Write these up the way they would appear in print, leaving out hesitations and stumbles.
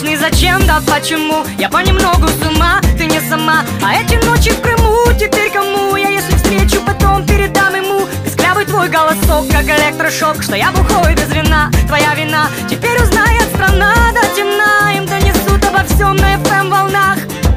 вечный зачем, да почему? Я понемногу с ума, ты не сама. А эти ночи в Крыму теперь кому? Я если встречу, потом передам ему. Песклявый твой голосок, как электрошок, что я бухой без вина, твоя вина. Теперь узнает страна до темна, им донесут обо всем на FM волнах.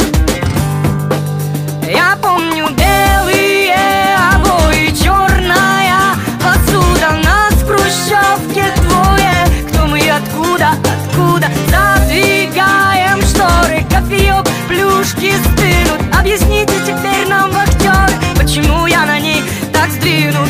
Я помню белые обои, черная посуда, нас в хрущевке двое. Кто мы и откуда, откуда? Задвигаем шторы, кофеек, плюшки стынут. Объясните теперь нам, вахтер, почему я на ней так сдвинут.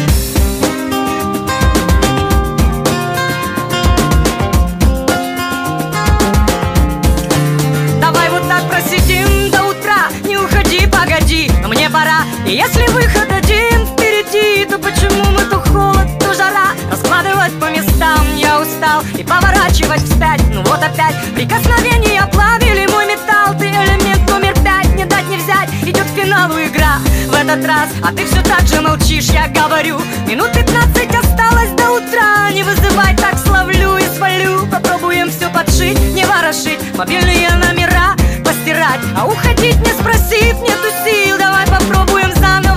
Давай вот так просидим до утра, не уходи, погоди, мне пора. И если выход один впереди, то почему мы то холод, то жара? Раскладывать по местам я устал и поворачивать вспять. Ну вот опять прикосновения плавили мой металл. Ты элемент номер 5, не дать не взять. Идет к финалу игра в этот раз, а ты все так же молчишь, я говорю. Минут 15 осталось до утра. Не вызывай, так словлю и свалю. Попробуем все подшить, не ворошить, мобильные номера постирать. А уходить не спросив, нету сил. Давай попробуем заново.